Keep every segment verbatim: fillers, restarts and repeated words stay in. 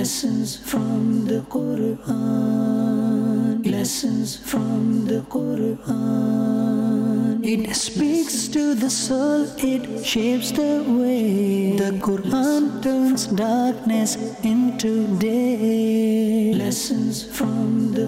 Lessons from the Quran. Lessons from the Quran. It speaks to the soul, it shapes the way. The Quran turns darkness into day. Lessons from the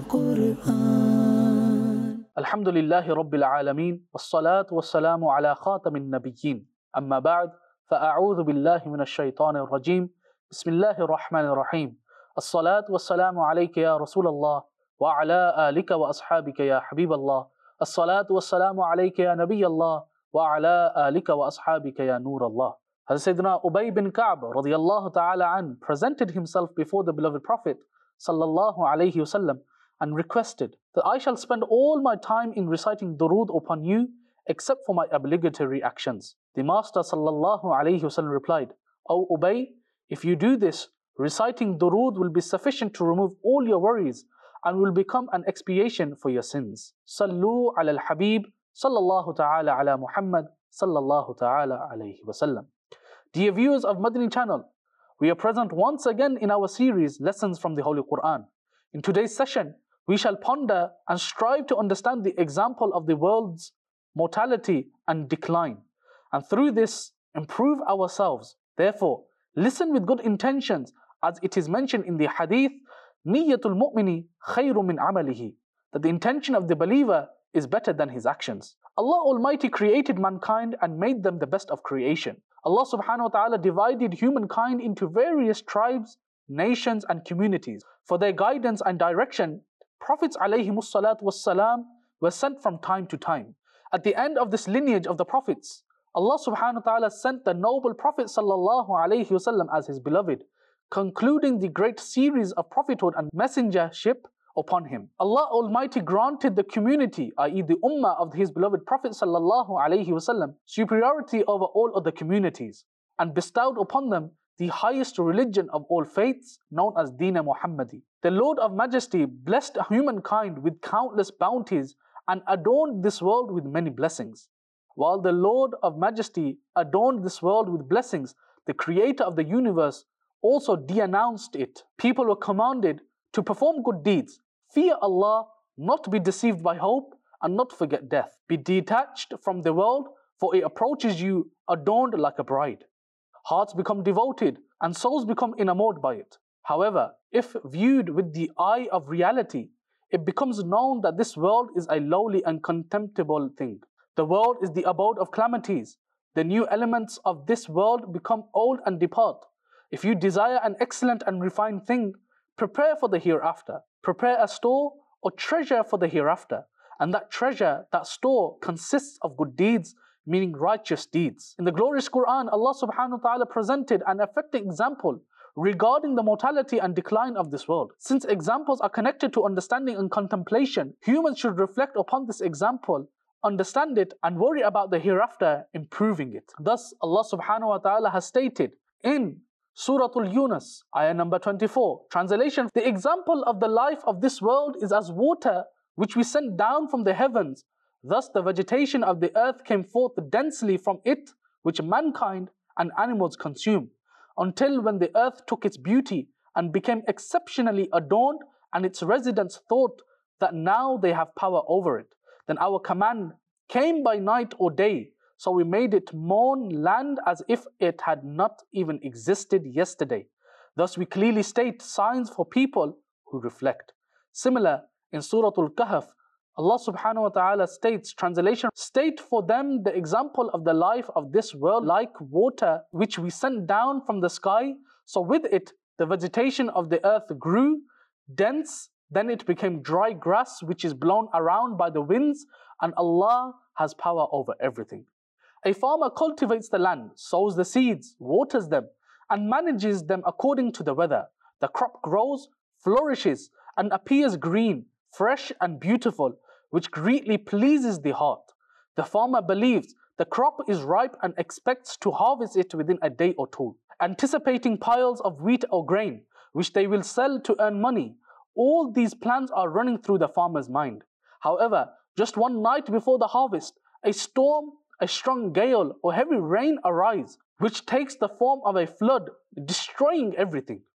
Quran. Alhamdulillahi Rabbil Alameen. Wassalatu wassalamu ala khatamin nabiyyin. Amma ba'd. Fa'a'udhu billahi minash shaitanir rajim. Bismillahir Rahmanir Rahim. As-salatu wassalamu alayka ya Rasulallah wa ala alika wa ashabika ya Habiballah. As-salatu wassalamu alayka ya Nabiyallah wa ala alika wa ashabika ya Nurallah. Hazrat Sayyidina Ubay bin Ka'b radiyallahu ta'ala an presented himself before the beloved Prophet sallallahu alayhi wasallam and requested that I shall spend all my time in reciting durood upon you except for my obligatory actions. The Master sallallahu alayhi wasallam replied, O Ubay, if you do this, reciting durood will be sufficient to remove all your worries and will become an expiation for your sins. Sallu ala al-Habib sallallahu ta'ala ala Muhammad sallallahu ta'ala alayhi wasallam. Dear viewers of Madani channel, we are present once again in our series Lessons from the Holy Quran. In today's session, we shall ponder and strive to understand the example of the world's mortality and decline, and through this improve ourselves. Therefore, listen with good intentions, as it is mentioned in the hadith, Niyatul mu'mini khayru min amalihi, that the intention of the believer is better than his actions. Allah Almighty created mankind and made them the best of creation. Allah subhanahu wa ta'ala divided humankind into various tribes, nations and communities. For their guidance and direction, Prophets alayhimus salatu wassalam were sent from time to time. At the end of this lineage of the Prophets, Allah subhanahu wa ta'ala sent the noble Prophet sallallahu alayhi wasallam as his beloved, concluding the great series of prophethood and messengership upon him. Allah Almighty granted the community, that is the ummah of his beloved Prophet sallallahu alayhi wasallam, superiority over all other communities, and bestowed upon them the highest religion of all faiths, known as Deen Muhammadi. The Lord of Majesty blessed humankind with countless bounties and adorned this world with many blessings. While the Lord of Majesty adorned this world with blessings, the Creator of the universe also denounced it. People were commanded to perform good deeds, fear Allah, not be deceived by hope, and not forget death. Be detached from the world, for it approaches you adorned like a bride. Hearts become devoted and souls become enamored by it. However, if viewed with the eye of reality, it becomes known that this world is a lowly and contemptible thing. The world is the abode of calamities. The new elements of this world become old and depart. If you desire an excellent and refined thing, prepare for the hereafter. Prepare a store or treasure for the hereafter. And that treasure, that store, consists of good deeds, meaning righteous deeds. In the glorious Quran, Allah subhanahu wa ta'ala presented an effective example regarding the mortality and decline of this world. Since examples are connected to understanding and contemplation, humans should reflect upon this example, understand it, and worry about the hereafter, improving it. Thus, Allah subhanahu wa ta'ala has stated in Suratul Yunus, ayah number twenty-four, translation, the example of the life of this world is as water which we sent down from the heavens. Thus the vegetation of the earth came forth densely from it, which mankind and animals consume, until when the earth took its beauty and became exceptionally adorned, and its residents thought that now they have power over it. Then our command came by night or day, so we made it mourn land as if it had not even existed yesterday. Thus we clearly state signs for people who reflect. Similar, in Suratul Kahf, Allah subhanahu wa ta'ala states, translation, state for them the example of the life of this world like water which we sent down from the sky. So with it, the vegetation of the earth grew dense, then it became dry grass which is blown around by the winds, and Allah has power over everything. A farmer cultivates the land, sows the seeds, waters them, and manages them according to the weather. The crop grows, flourishes, and appears green, fresh and beautiful, which greatly pleases the heart. The farmer believes the crop is ripe and expects to harvest it within a day or two, anticipating piles of wheat or grain, which they will sell to earn money. All these plans are running through the farmer's mind. However, just one night before the harvest, a storm, a strong gale, or heavy rain arise, which takes the form of a flood, destroying everything.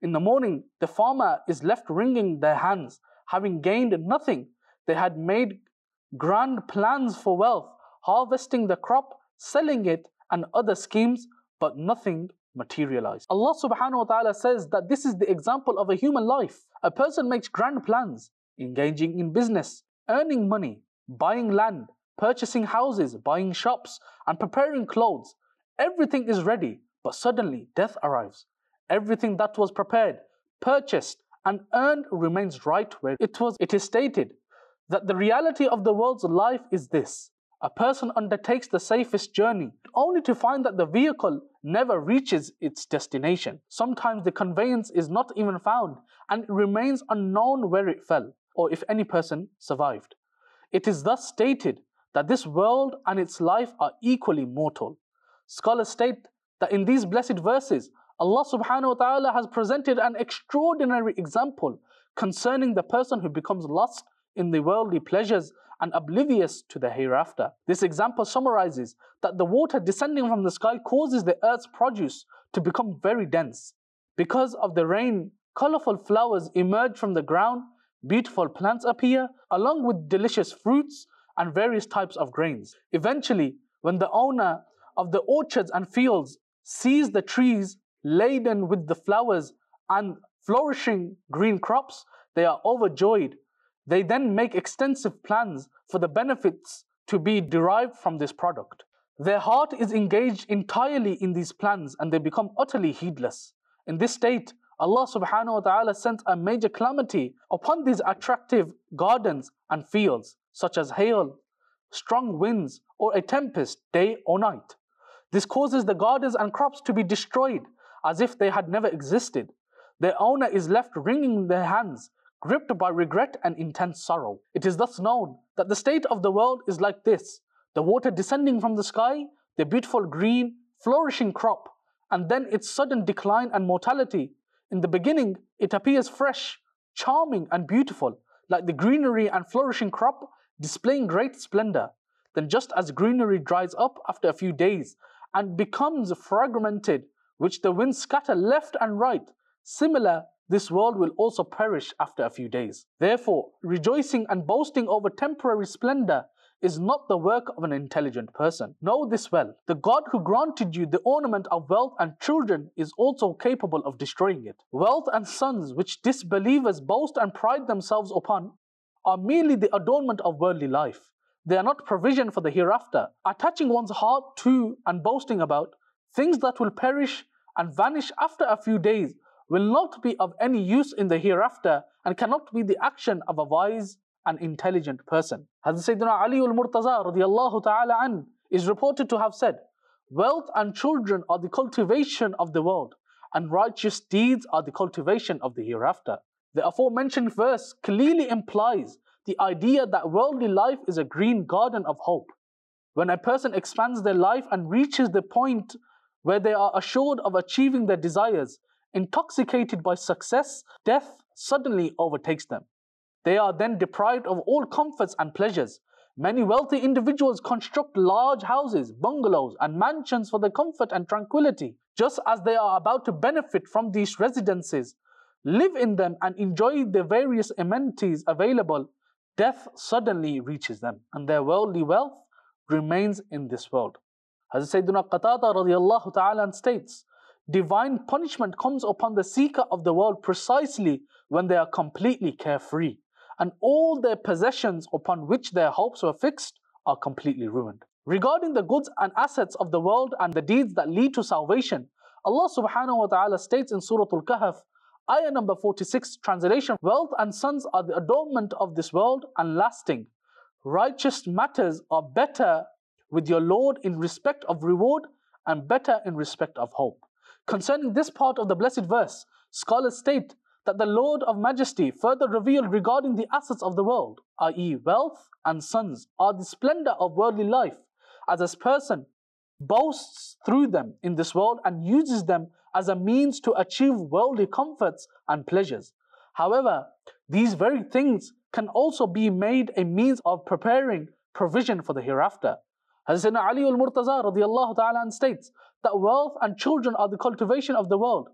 In the morning, the farmer is left wringing their hands, having gained nothing. They had made grand plans for wealth, harvesting the crop, selling it, and other schemes, but nothing materialized. Allah subhanahu wa ta'ala says that this is the example of a human life. A person makes grand plans, engaging in business, earning money, buying land, purchasing houses, buying shops, and preparing clothes. Everything is ready, but suddenly death arrives. Everything that was prepared, purchased, and earned remains right where it was. It is stated that the reality of the world's life is this: a person undertakes the safest journey, only to find that the vehicle never reaches its destination. Sometimes the conveyance is not even found, and it remains unknown where it fell, or if any person survived. It is thus stated that this world and its life are equally mortal. Scholars state that in these blessed verses, Allah subhanahu wa ta'ala has presented an extraordinary example concerning the person who becomes lost in the worldly pleasures and oblivious to the hereafter. This example summarizes that the water descending from the sky causes the earth's produce to become very dense. Because of the rain, colorful flowers emerge from the ground, beautiful plants appear, along with delicious fruits and various types of grains. Eventually, when the owner of the orchards and fields sees the trees laden with the flowers and flourishing green crops, they are overjoyed. They then make extensive plans for the benefits to be derived from this product. Their heart is engaged entirely in these plans and they become utterly heedless. In this state, Allah subhanahu wa ta'ala sent a major calamity upon these attractive gardens and fields, such as hail, strong winds, or a tempest day or night. This causes the gardens and crops to be destroyed as if they had never existed. Their owner is left wringing their hands, gripped by regret and intense sorrow. It is thus known that the state of the world is like this: the water descending from the sky, the beautiful green, flourishing crop, and then its sudden decline and mortality. In the beginning, it appears fresh, charming, and beautiful, like the greenery and flourishing crop displaying great splendor. Then just as greenery dries up after a few days and becomes fragmented, which the winds scatter left and right, similar, this world will also perish after a few days. Therefore, rejoicing and boasting over temporary splendor is not the work of an intelligent person. Know this well: the God who granted you the ornament of wealth and children is also capable of destroying it. Wealth and sons, which disbelievers boast and pride themselves upon, are merely the adornment of worldly life. They are not provision for the hereafter. Attaching one's heart to and boasting about things that will perish and vanish after a few days will not be of any use in the hereafter and cannot be the action of a wise and intelligent person. Hazrat Sayyidina Ali al-Murtaza radiyallahu ta'ala an is reported to have said, "Wealth and children are the cultivation of the world, and righteous deeds are the cultivation of the hereafter." The aforementioned verse clearly implies the idea that worldly life is a green garden of hope. When a person expands their life and reaches the point where they are assured of achieving their desires, intoxicated by success, death suddenly overtakes them. They are then deprived of all comforts and pleasures. Many wealthy individuals construct large houses, bungalows, and mansions for their comfort and tranquility. Just as they are about to benefit from these residences, live in them, and enjoy the various amenities available, death suddenly reaches them, and their worldly wealth remains in this world. Hazrat Sayyidina Qatada radiyallahu ta'ala states, "Divine punishment comes upon the seeker of the world precisely when they are completely carefree, and all their possessions upon which their hopes were fixed are completely ruined." Regarding the goods and assets of the world and the deeds that lead to salvation, Allah subhanahu wa ta'ala states in Surah Al-Kahf, ayah number forty-six, translation, "Wealth and sons are the adornment of this world and lasting. Righteous matters are better with your Lord in respect of reward and better in respect of hope." Concerning this part of the blessed verse, scholars state that the Lord of Majesty further revealed regarding the assets of the world, that is wealth and sons, are the splendor of worldly life, as a person boasts through them in this world and uses them as a means to achieve worldly comforts and pleasures. However, these very things can also be made a means of preparing provision for the hereafter. Hazrat Ali al-Murtaza radiyallahu ta'ala states that wealth and children are the cultivation of the world,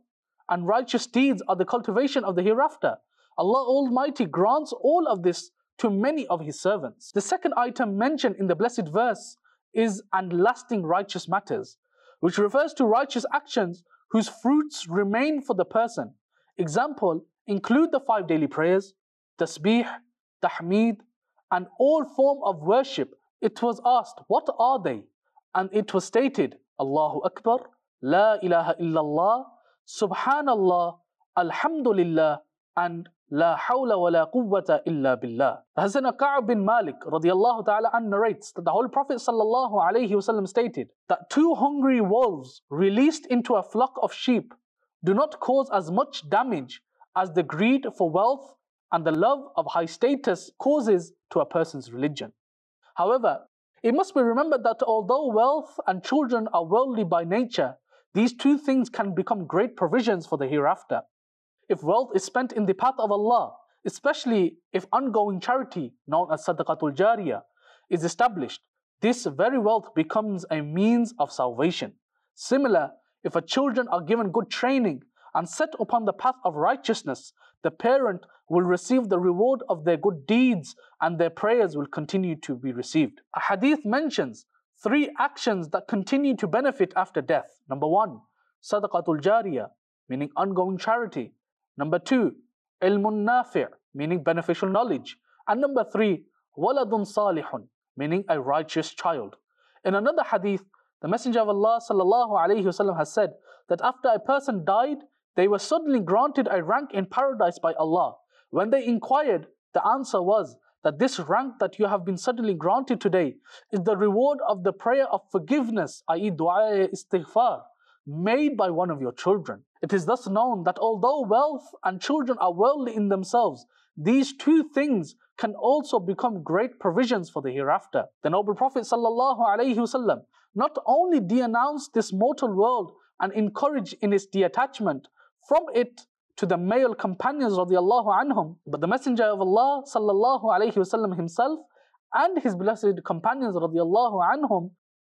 and righteous deeds are the cultivation of the hereafter. Allah Almighty grants all of this to many of His servants. The second item mentioned in the blessed verse is and lasting righteous matters, which refers to righteous actions whose fruits remain for the person. Example include the five daily prayers, tasbih, tahmeed, and all form of worship. It was asked, what are they? And it was stated, Allahu Akbar, La ilaha illallah, Subhanallah, Alhamdulillah, and La hawla wa la quwwata illa billah. Hazrat Ka'b bin Malik radiallahu ta'ala an narrates that the Holy Prophet sallallahu alayhi wasallam stated that two hungry wolves released into a flock of sheep do not cause as much damage as the greed for wealth and the love of high status causes to a person's religion. However, it must be remembered that although wealth and children are worldly by nature, these two things can become great provisions for the hereafter. If wealth is spent in the path of Allah, especially if ongoing charity, known as Sadaqatul Jariyah, is established, this very wealth becomes a means of salvation. Similar, if a children are given good training and set upon the path of righteousness, the parent will receive the reward of their good deeds and their prayers will continue to be received. A hadith mentions three actions that continue to benefit after death. Number one, Sadaqatul Jariyah, meaning ongoing charity. Number two, ilmun nafi', meaning beneficial knowledge. And number three, waladun salihun, meaning a righteous child. In another hadith, the Messenger of Allah sallallahu alayhi wasallam has said that after a person died, they were suddenly granted a rank in paradise by Allah. When they inquired, the answer was that this rank that you have been suddenly granted today is the reward of the prayer of forgiveness, that is dua istighfar, made by one of your children. It is thus known that although wealth and children are worldly in themselves, these two things can also become great provisions for the hereafter. The Noble Prophet sallallahu alaihi wasallam not only denounced this mortal world and encouraged in its detachment from it to the male companions radiallahu anhum, but the Messenger of Allah sallallahu alaihi wasallam himself and his blessed companions radiallahu anhum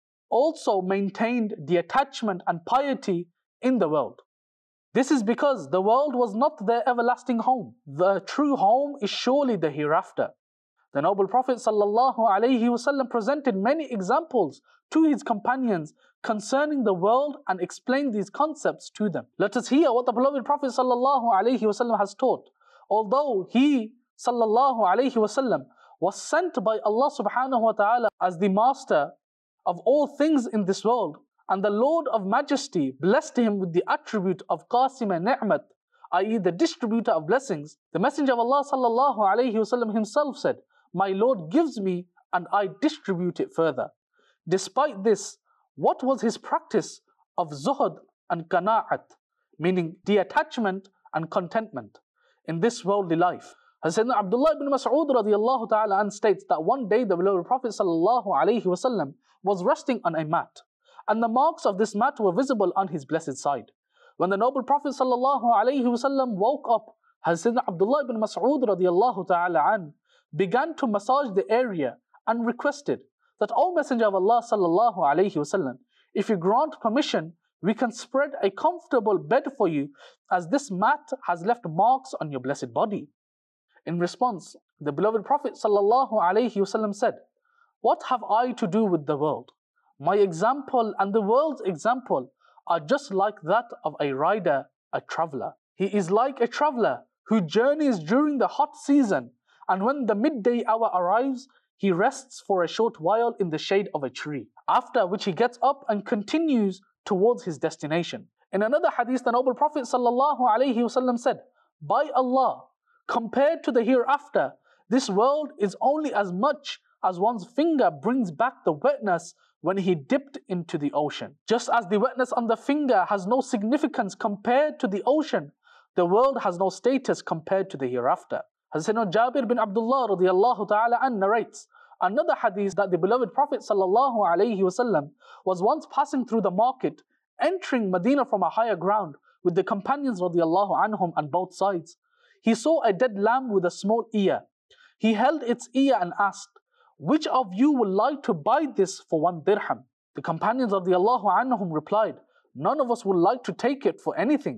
also maintained the attachment and piety in the world. This is because the world was not their everlasting home. The true home is surely the hereafter. The Noble Prophet sallallahu alaihi wasallam presented many examples to his companions concerning the world and explained these concepts to them. Let us hear what the beloved Prophet sallallahu alaihi wasallam has taught. Although he sallallahu alaihi wasallam was sent by Allah subhanahu wa ta'ala as the master of all things in this world, and the Lord of Majesty blessed him with the attribute of Qasima Ni'mat, that is the distributor of blessings, the Messenger of Allah sallallahu alaihi wasallam himself said, "My Lord gives me and I distribute it further." Despite this, what was his practice of zuhud and qana'at, meaning detachment and contentment in this worldly life? Sayyidina Abdullah ibn Mas'ud radiallahu ta'ala an states that one day the beloved Prophet sallallahu alaihi wasallam was resting on a mat, and the marks of this mat were visible on his blessed side. When the Noble Prophet sallallahu alaihi wasallam woke up, Sayyidina Abdullah ibn Mas'ud radiallahu ta'ala an began to massage the area and requested that, O Messenger of Allah sallallahu alaihi wasallam, if you grant permission, we can spread a comfortable bed for you, as this mat has left marks on your blessed body. In response, the beloved Prophet sallallahu alaihi wasallam said, "What have I to do with the world? My example and the world's example are just like that of a rider, a traveler. He is like a traveler who journeys during the hot season, and when the midday hour arrives, he rests for a short while in the shade of a tree, after which he gets up and continues towards his destination." In another hadith, the Noble Prophet sallallahu alaihi wasallam said, "By Allah, compared to the hereafter, this world is only as much as one's finger brings back the wetness when he dipped into the ocean. Just as the wetness on the finger has no significance compared to the ocean, the world has no status compared to the hereafter." Hazrat Jabir bin Abdullah radiallahu ta'ala an narrates another hadith that the beloved Prophet sallallahu alaihi wasallam was once passing through the market, entering Medina from a higher ground with the companions radiallahu anhum on both sides. He saw a dead lamb with a small ear. He held its ear and asked, "Which of you would like to buy this for one dirham?" The companions radiallahu anhum replied, "None of us would like to take it for anything."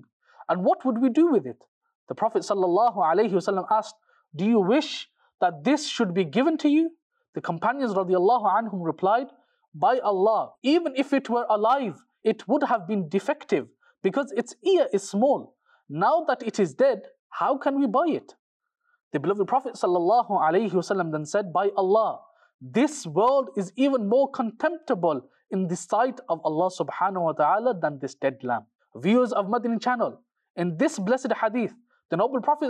And what would we do with it? The Prophet ﷺ asked, do you wish that this should be given to you? The companions radiallahu anhum replied, by Allah, even if it were alive, it would have been defective because its ear is small. Now that it is dead, how can we buy it? The beloved Prophet ﷺ then said, by Allah, this world is even more contemptible in the sight of Allah subhanahu wa ta'ala than this dead lamb. Viewers of Madani channel, in this blessed hadith, the noble Prophet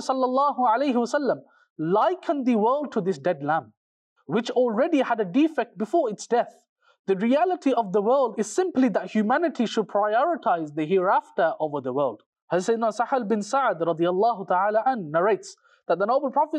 ﷺ likened the world to this dead lamb, which already had a defect before its death. The reality of the world is simply that humanity should prioritize the hereafter over the world. Sayyidina Sahal bin Sa'ad radiallahu ta'ala an narrates that the noble Prophet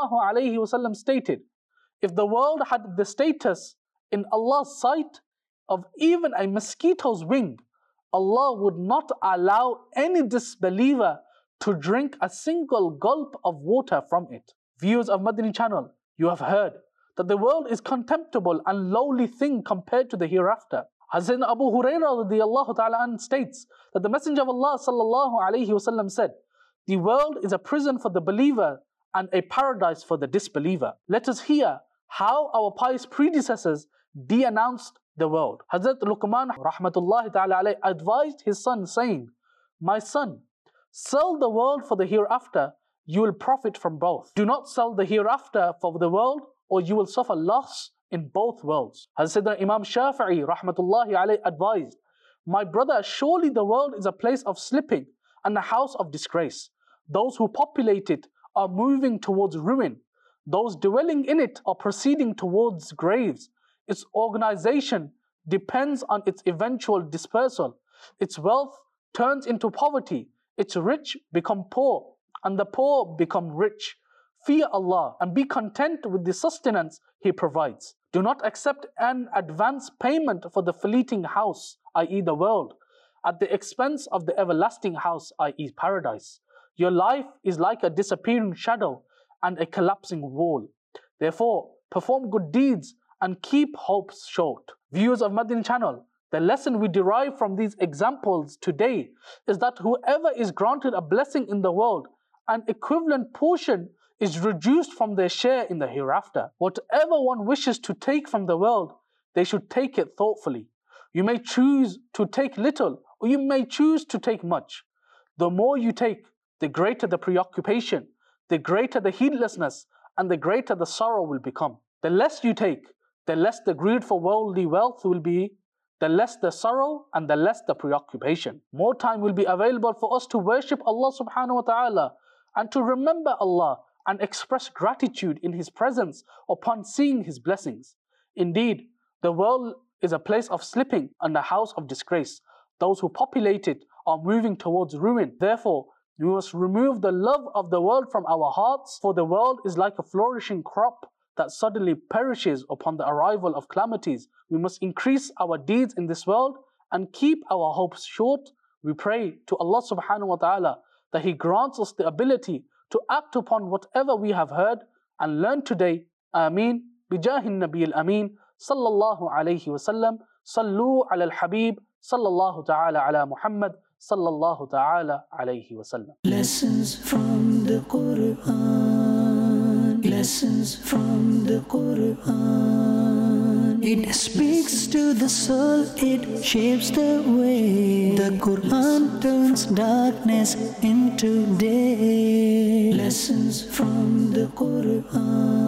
ﷺ stated, if the world had the status in Allah's sight of even a mosquito's wing, Allah would not allow any disbeliever to drink a single gulp of water from it. Viewers of Madani channel, you have heard that the world is contemptible and lowly thing compared to the hereafter. Hazrat Abu Hurairah radiallahu ta'ala an states that the Messenger of Allah sallallahu alayhi wasallam said, the world is a prison for the believer and a paradise for the disbeliever. Let us hear how our pious predecessors de-announced the world. Hazrat Luqman rahmatullahi ta'ala alayhi advised his son saying, my son, sell the world for the hereafter, you will profit from both. Do not sell the hereafter for the world, or you will suffer loss in both worlds. Hazrat Imam Shafi'i rahmatullahi alayhi advised, my brother, surely the world is a place of slipping and a house of disgrace. Those who populate it are moving towards ruin. Those dwelling in it are proceeding towards graves. Its organization depends on its eventual dispersal. Its wealth turns into poverty. Its rich become poor, and the poor become rich. Fear Allah and be content with the sustenance He provides. Do not accept an advance payment for the fleeting house, that is the world, at the expense of the everlasting house, that is paradise. Your life is like a disappearing shadow and a collapsing wall. Therefore, perform good deeds and keep hopes short. Viewers of Madani channel, the lesson we derive from these examples today is that whoever is granted a blessing in the world, an equivalent portion is reduced from their share in the hereafter. Whatever one wishes to take from the world, they should take it thoughtfully. You may choose to take little, or you may choose to take much. The more you take, the greater the preoccupation, the greater the heedlessness, and the greater the sorrow will become. The less you take, the less the greed for worldly wealth will be, the less the sorrow and the less the preoccupation. More time will be available for us to worship Allah subhanahu wa ta'ala and to remember Allah and express gratitude in His presence upon seeing His blessings. Indeed, the world is a place of slipping and a house of disgrace. Those who populate it are moving towards ruin. Therefore, we must remove the love of the world from our hearts, for the world is like a flourishing crop that suddenly perishes upon the arrival of calamities. We must increase our deeds in this world and keep our hopes short. We pray to Allah subhanahu wa ta'ala that He grants us the ability to act upon whatever we have heard and learned today. Ameen. Bijahin Nabi al-Ameen. Sallallahu alayhi wa sallam. Sallu ala al-Habib. Sallallahu ta'ala ala Muhammad. Sallallahu ta'ala alayhi wa sallam. Lessons from the Quran. Lessons from the Quran. It speaks to the soul, it shapes the way. The Quran turns darkness into day. Lessons from the Quran.